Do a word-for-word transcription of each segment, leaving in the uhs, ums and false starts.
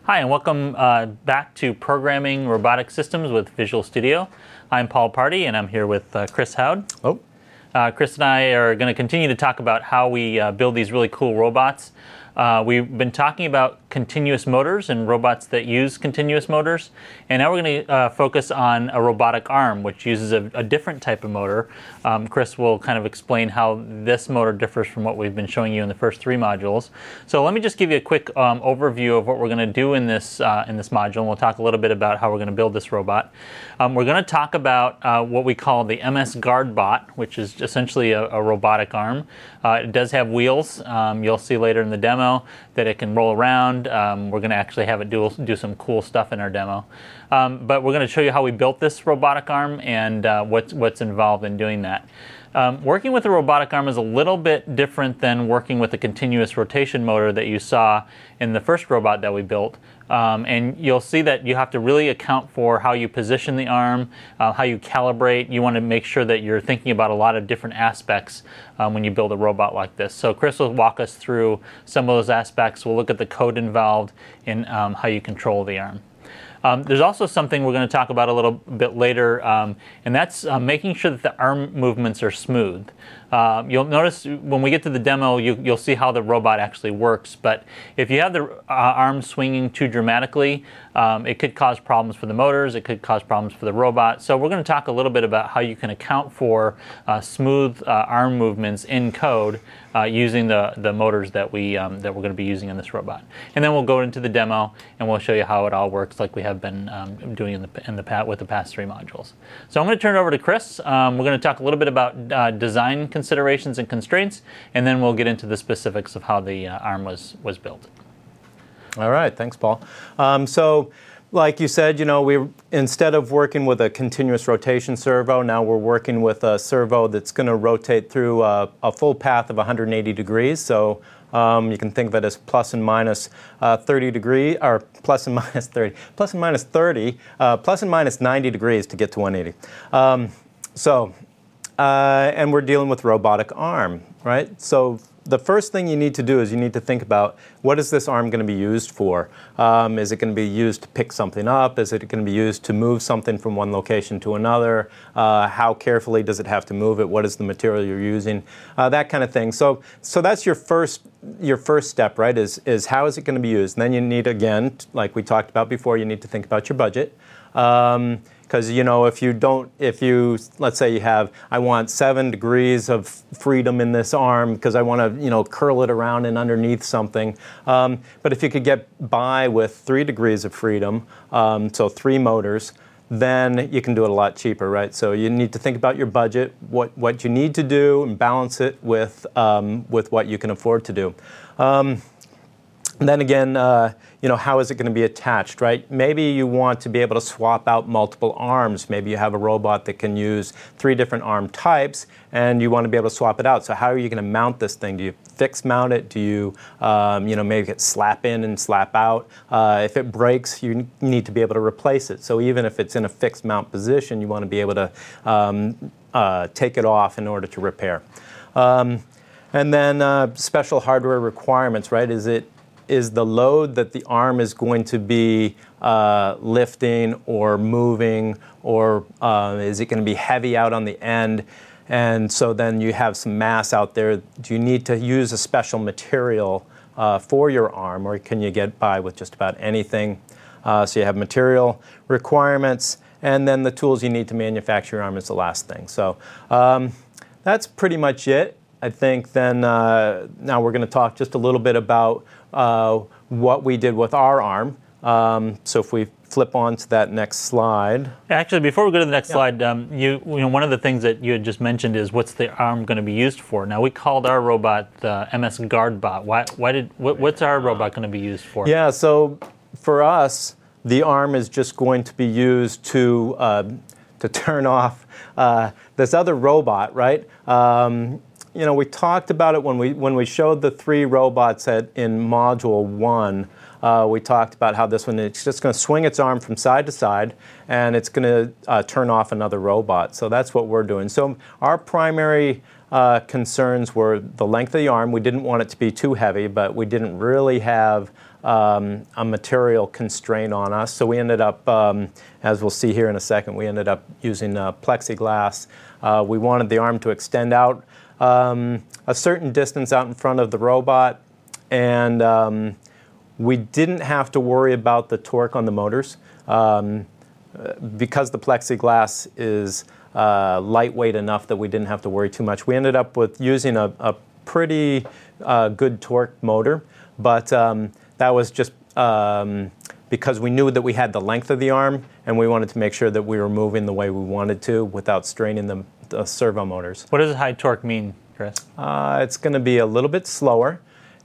Hi, and welcome uh, back to Programming Robotic Systems with Visual Studio. I'm Paul Party, and I'm here with uh, Chris Howd. Oh. Uh, Chris and I are going to continue to talk about how we uh, build these really cool robots. Uh, we've been talking about continuous motors and robots that use continuous motors, and now we're going to uh, focus on a robotic arm, which uses a, a different type of motor. Um, Chris will kind of explain how this motor differs from what we've been showing you in the first three modules. So let me just give you a quick um, overview of what we're going to do in this uh, in this module, and we'll talk a little bit about how we're going to build this robot. Um, we're going to talk about uh, what we call the M S Guard Bot, which is essentially a, a robotic arm. Uh, it does have wheels. Um, you'll see later in the demo that it can roll around. Um, we're going to actually have it do, do some cool stuff in our demo. Um, but we're going to show you how we built this robotic arm and uh, what's, what's involved in doing that. Um, working with a robotic arm is a little bit different than working with a continuous rotation motor that you saw in the first robot that we built. Um, and you'll see that you have to really account for how you position the arm, uh, how you calibrate. You want to make sure that you're thinking about a lot of different aspects um, when you build a robot like this. So Chris will walk us through some of those aspects. We'll look at the code involved in um, how you control the arm. Um, there's also something we're going to talk about a little bit later, um, and that's uh, making sure that the arm movements are smooth. Uh, you'll notice when we get to the demo, you, you'll see how the robot actually works. But if you have the uh, arm swinging too dramatically, um, it could cause problems for the motors. It could cause problems for the robot. So we're going to talk a little bit about how you can account for uh, smooth uh, arm movements in code uh, using the the motors that we um, that we're going to be using in this robot. And then we'll go into the demo and we'll show you how it all works, like we have been um, doing in the in the past with the past three modules. So I'm going to turn it over to Chris. Um, we're going to talk a little bit about uh, design considerations and constraints, and then we'll get into the specifics of how the uh, arm was was built. All right, thanks, Paul. Um, so, like you said, you know, we instead of working with a continuous rotation servo, now we're working with a servo that's going to rotate through a, a full path of one hundred eighty degrees. So um, you can think of it as plus and minus uh, thirty degrees, or plus and minus thirty, plus and minus thirty, uh, plus and minus ninety degrees to get to one hundred eighty. Um, so. Uh, and we're dealing with robotic arm, right? So the first thing you need to do is you need to think about, what is this arm going to be used for? Um, is it going to be used to pick something up? Is it going to be used to move something from one location to another? Uh, how carefully does it have to move it? What is the material you're using? Uh, that kind of thing. So, so that's your first your first step, right? Is is how is it going to be used? And then you need, again, like we talked about before, you need to think about your budget. Um, Because, you know, if you don't, if you, let's say you have, I want seven degrees of freedom in this arm because I want to, you know, curl it around and underneath something. Um, but if you could get by with three degrees of freedom, um, so three motors, then you can do it a lot cheaper, right? So you need to think about your budget, what, what you need to do, and balance it with, um, with what you can afford to do. Um, And then again, uh, you know, how is it going to be attached, right? Maybe you want to be able to swap out multiple arms. Maybe you have a robot that can use three different arm types, and you want to be able to swap it out. So how are you going to mount this thing? Do you fix mount it? Do you, um, you know, maybe it slap in and slap out? Uh, if it breaks, you need to be able to replace it. So even if it's in a fixed mount position, you want to be able to um, uh, take it off in order to repair. Um, and then uh, special hardware requirements, right? Is it Is the load that the arm is going to be uh, lifting or moving, or uh, is it going to be heavy out on the end? And so then you have some mass out there. Do you need to use a special material uh, for your arm, or can you get by with just about anything? Uh, so you have material requirements, and then the tools you need to manufacture your arm is the last thing. So um, that's pretty much it. I think then uh, now we're going to talk just a little bit about uh, what we did with our arm. Um, so if we flip on to that next slide. Actually, before we go to the next yeah. slide, um, you, you know, one of the things that you had just mentioned is, what's the arm going to be used for? Now, we called our robot the M S Guard Bot. Why, why did, what, what's our robot going to be used for? Yeah, so for us, the arm is just going to be used to uh, to turn off uh, this other robot, right? Um, You know, we talked about it when we when we showed the three robots at, in Module one. Uh, we talked about how this one, it's just going to swing its arm from side to side, and it's going to uh, turn off another robot. So that's what we're doing. So our primary uh, concerns were the length of the arm. We didn't want it to be too heavy, but we didn't really have um, a material constraint on us. So we ended up, um, as we'll see here in a second, we ended up using uh, plexiglass. Uh, we wanted the arm to extend out um, a certain distance out in front of the robot, and um, we didn't have to worry about the torque on the motors. Um, because the plexiglass is uh, lightweight enough that we didn't have to worry too much. We ended up with using a, a pretty uh, good torque motor, but um, that was just um, because we knew that we had the length of the arm, and we wanted to make sure that we were moving the way we wanted to without straining the, the servo motors. What does high torque mean, Chris? Uh, it's going to be a little bit slower,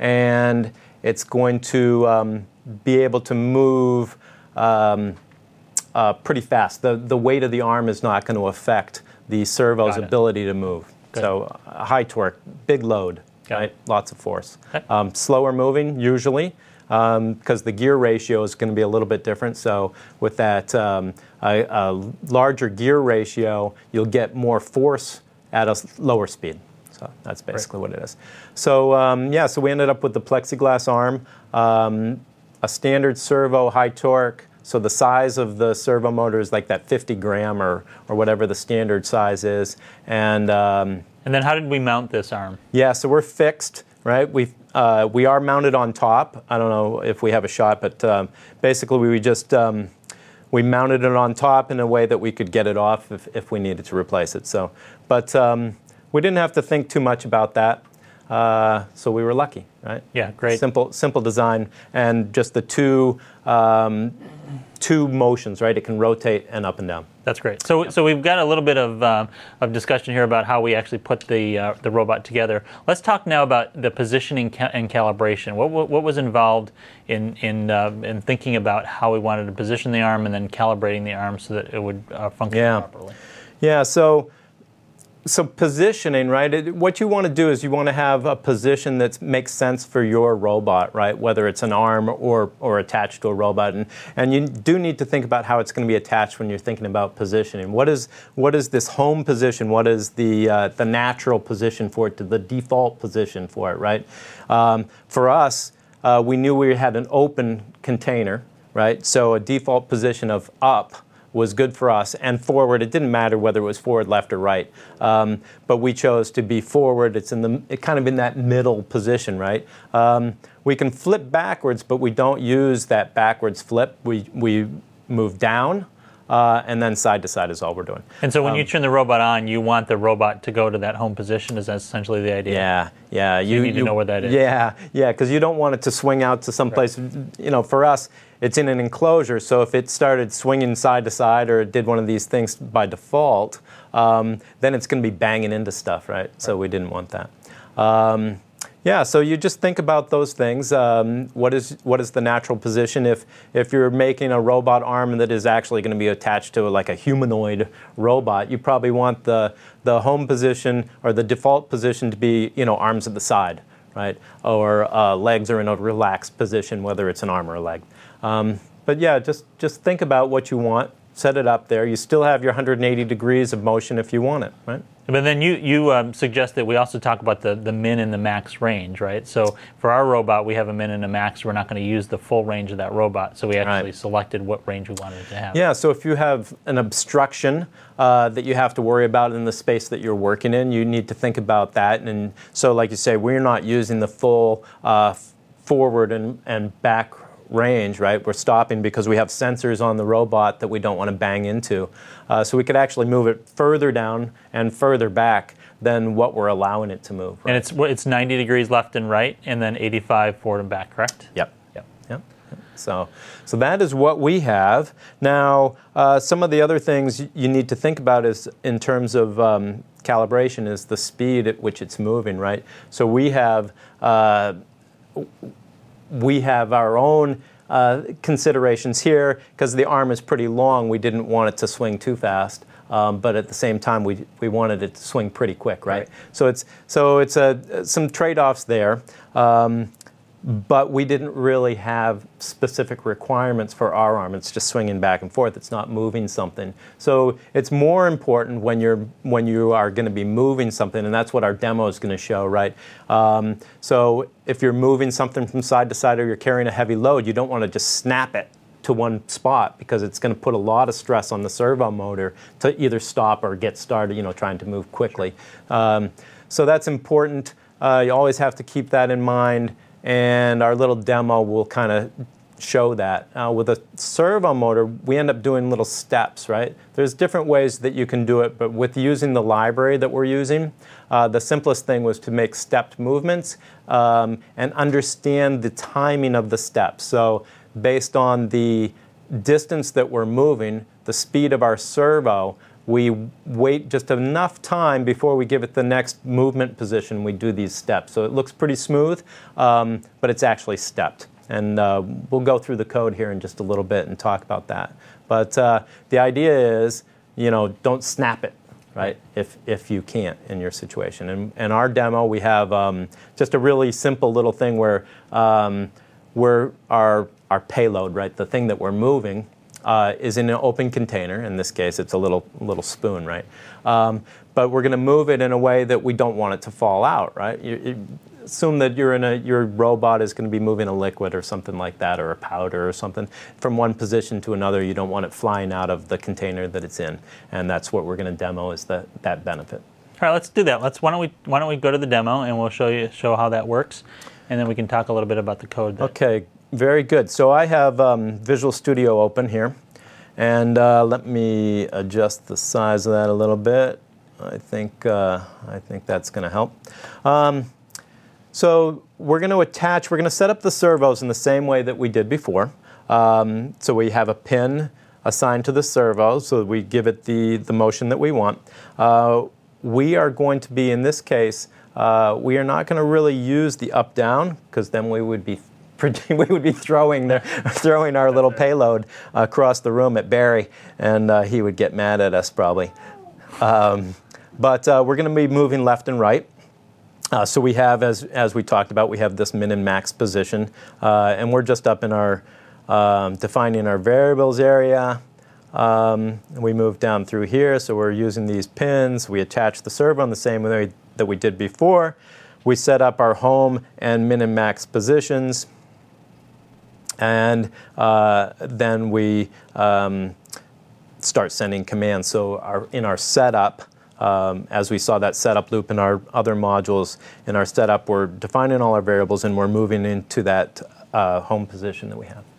and it's going to um, be able to move um, Uh, pretty fast. The, the weight of the arm is not going to affect the servo's ability to move. Good. So uh, high torque, big load, Got right? it. Lots of force. Okay. Um, slower moving usually, because um, the gear ratio is going to be a little bit different. So with that um, a, a larger gear ratio, you'll get more force at a lower speed. So that's basically right. what it is. So um, yeah, so we ended up with the plexiglass arm, um, a standard servo, high torque. So the size of the servo motor is like that fifty gram or, or whatever the standard size is. And um, and then how did we mount this arm? Yeah, so we're fixed, right? We uh, we are mounted on top. I don't know if we have a shot, but um, basically we just um, we mounted it on top in a way that we could get it off if, if we needed to replace it. So, but um, we didn't have to think too much about that. Uh, so we were lucky, right? Yeah, great. Simple, simple design, and just the two um, two motions, right? It can rotate and up and down. That's great. So, yeah. so we've got a little bit of um, of discussion here about how we actually put the uh, the robot together. Let's talk now about the positioning ca- and calibration. What, what what was involved in in uh, in thinking about how we wanted to position the arm and then calibrating the arm so that it would uh, function yeah. properly? Yeah. So. So positioning, right? It, what you want to do is you want to have a position that makes sense for your robot, right? Whether it's an arm or or attached to a robot, and and you do need to think about how it's going to be attached when you're thinking about positioning. What is what is this home position? What is the uh, the natural position for it? The default position for it, right? Um, for us, uh, we knew we had an open container, right? So a default position of up was good for us, and forward, it didn't matter whether it was forward, left, or right. Um, but we chose to be forward. It's in the it kind of in that middle position, right? Um, we can flip backwards, but we don't use that backwards flip. We we move down, uh, and then side to side is all we're doing. And so when um, you turn the robot on, you want the robot to go to that home position? Is that essentially the idea? Yeah, yeah. So you, you need to know where that is. Yeah, yeah, because you don't want it to swing out to someplace. Right. You know, for us, it's in an enclosure, so if it started swinging side to side or it did one of these things by default, um, then it's going to be banging into stuff, right? So we didn't want that. Um, yeah, so you just think about those things. Um, what is what is the natural position? If if you're making a robot arm that is actually going to be attached to like a humanoid robot, you probably want the the home position or the default position to be, you know, arms at the side, right? Or uh, legs are in a relaxed position, whether it's an arm or a leg. Um, but yeah, just, just think about what you want, set it up there. You still have your one hundred eighty degrees of motion if you want it, right? But then you, you um, suggest that we also talk about the, the min and the max range, right? So for our robot, we have a min and a max. We're not going to use the full range of that robot. So we actually right. selected what range we wanted it to have. Yeah, so if you have an obstruction uh, that you have to worry about in the space that you're working in, you need to think about that. And so like you say, we're not using the full uh, forward and, and back range, right? We're stopping because we have sensors on the robot that we don't want to bang into. Uh, so we could actually move it further down and further back than what we're allowing it to move. Right? And it's it's ninety degrees left and right, and then eighty-five forward and back, correct? Yep. Yep. Yep. So, so that is what we have. Now, uh, some of the other things you need to think about is in terms of um, calibration is the speed at which it's moving, right? So we have uh, we have our own uh, considerations here because the arm is pretty long. We didn't want it to swing too fast, um, but at the same time, we we wanted it to swing pretty quick, right? right. So it's so it's a some trade-offs there. Um, but we didn't really have specific requirements for our arm. It's just swinging back and forth. It's not moving something. So it's more important when you're when you are going to be moving something, and that's what our demo is going to show, right? Um, so if you're moving something from side to side or you're carrying a heavy load, you don't want to just snap it to one spot because it's going to put a lot of stress on the servo motor to either stop or get started, you know, trying to move quickly. Um, so that's important. Uh, you always have to keep that in mind. And our little demo will kind of show that. Uh, with a servo motor, we end up doing little steps, right? There's different ways that you can do it, but with using the library that we're using, uh, the simplest thing was to make stepped movements um, and understand the timing of the steps. So based on the distance that we're moving, the speed of our servo, we wait just enough time before we give it the next movement position. We do these steps. So it looks pretty smooth, um, but it's actually stepped. And uh, we'll go through the code here in just a little bit and talk about that. But uh, the idea is, you know, don't snap it, right, if, if you can't in your situation. And in our demo, we have um, just a really simple little thing where um, we're, our, our payload, right, the thing that we're moving, Uh, is in an open container. In this case, it's a little little spoon, right? Um, but we're going to move it in a way that we don't want it to fall out, right? You, you assume that you're in a your robot is going to be moving a liquid or something like that, or a powder or something from one position to another. You don't want it flying out of the container that it's in, and that's what we're going to demo is that that benefit. All right, let's do that. Let's why don't we why don't we go to the demo and we'll show you show how that works, and then we can talk a little bit about the code. That okay. Very good. So I have um, Visual Studio open here, and uh, let me adjust the size of that a little bit. I think uh, I think that's going to help. Um, so we're going to attach. We're going to set up the servos in the same way that we did before. Um, so we have a pin assigned to the servo, so we give it the the motion that we want. Uh, we are going to be in this case. Uh, we are not going to really use the up down because then we would be we would be throwing the, throwing our little payload across the room at Barry, and uh, he would get mad at us probably. Um, but uh, we're going to be moving left and right. Uh, so we have, as as we talked about, we have this min and max position, uh, and we're just up in our um, defining our variables area. Um, we move down through here, so we're using these pins. We attach the servo in the same way that we did before. We set up our home and min and max positions. And uh, then we um, start sending commands. So our, in our setup, um, as we saw that setup loop in our other modules, in our setup we're defining all our variables and we're moving into that uh, home position that we have.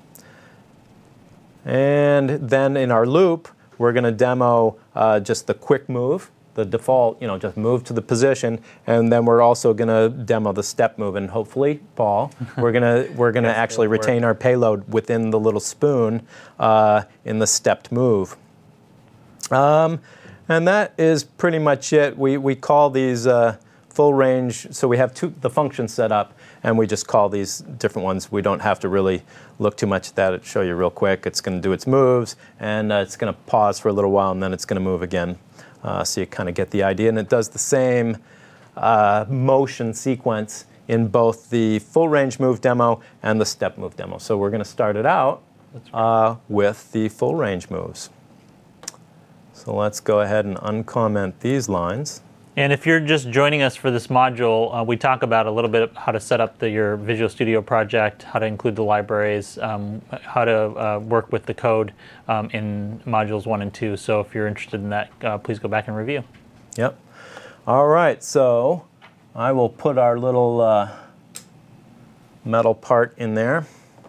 And then in our loop, we're going to demo uh, just the quick move. The default, you know, just move to the position, and then we're also going to demo the step move, and hopefully, Paul, we're gonna we're gonna yes, actually retain our payload within the little spoon uh, in the stepped move. Um, and that is pretty much it. We we call these uh, full range. So we have two the functions set up, and we just call these different ones. We don't have to really look too much at that. I'll show you real quick. It's going to do its moves, and uh, it's going to pause for a little while, and then it's going to move again. Uh, so you kind of get the idea. And it does the same uh, motion sequence in both the full range move demo and the step move demo. So we're going to start it out uh, with the full range moves. So let's go ahead and uncomment these lines. And if you're just joining us for this module, uh, we talk about a little bit how to set up the, your Visual Studio project, how to include the libraries, um, how to uh, work with the code um, in modules one and two. So if you're interested in that, uh, please go back and review. Yep. All right, so I will put our little uh, metal part in there.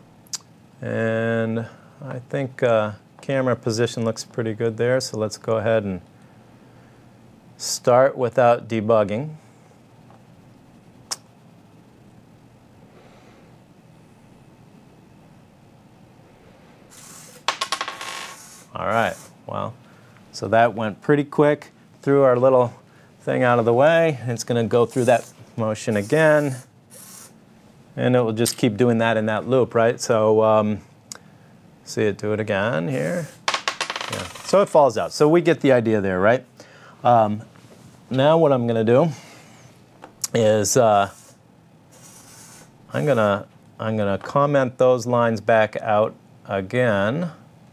And I think uh, camera position looks pretty good there, so let's go ahead and start without debugging. All right, well, so that went pretty quick. Threw our little thing out of the way. It's going to go through that motion again, and it will just keep doing that in that loop, right? So um, see it do it again here. Yeah. So it falls out. So we get the idea there, right? Um, now what I'm going to do is uh, I'm going to I'm going to comment those lines back out again.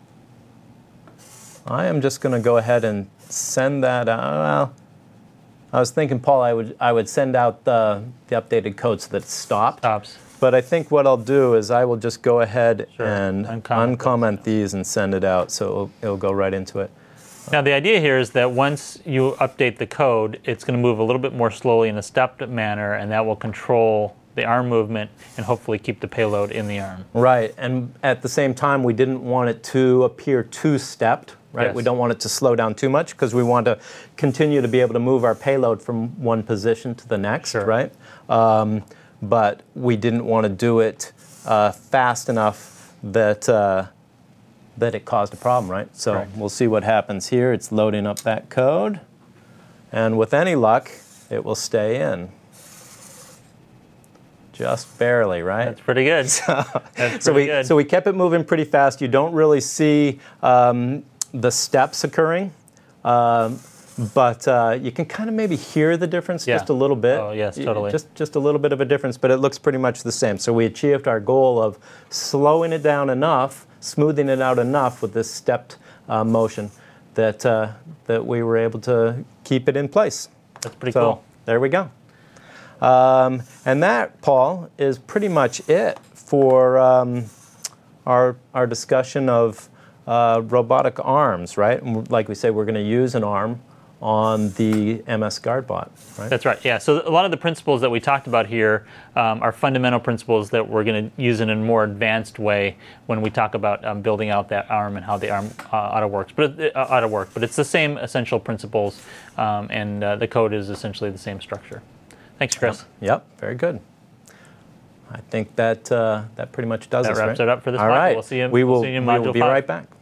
I am just going to go ahead and send that out. Well, I was thinking, Paul, I would I would send out the, the updated code so that it stopped. Stops. But I think what I'll do is I will just go ahead Sure. and Uncomment uncomment these and send it out, so it'll, it'll go right into it. Now the idea here is that once you update the code, it's going to move a little bit more slowly in a stepped manner, and that will control the arm movement and hopefully keep the payload in the arm. Right, and at the same time, we didn't want it to appear too stepped, right? Yes. We don't want it to slow down too much because we want to continue to be able to move our payload from one position to the next, Sure. right? Um, but we didn't want to do it uh, fast enough that uh, that it caused a problem, right? So Correct. We'll see what happens here. It's loading up that code, and with any luck, it will stay in. Just barely, right? That's pretty good. That's pretty So we, good. so we kept it moving pretty fast. You don't really see um, the steps occurring, um, but uh, you can kind of maybe hear the difference Yeah. just a little bit. Oh, yes, Y- totally. Just, just a little bit of a difference, but it looks pretty much the same. So we achieved our goal of slowing it down enough, smoothing it out enough with this stepped uh, motion that, uh, that we were able to keep it in place. That's pretty So cool. there we go. Um, and that, Paul, is pretty much it for um, our, our discussion of uh, robotic arms, right? And like we say, we're going to use an arm on the M S GuardBot, right? That's right, yeah. So a lot of the principles that we talked about here um, are fundamental principles that we're going to use in a more advanced way when we talk about um, building out that arm and how the arm uh, auto works. But it, uh, auto work, but it's the same essential principles, um, and uh, the code is essentially the same structure. Thanks, Chris. Yep, very good. I think that uh, that pretty much does That us, wraps right? it up for this All module. right. We'll see you- we we'll will, see you in we will module be five. right back.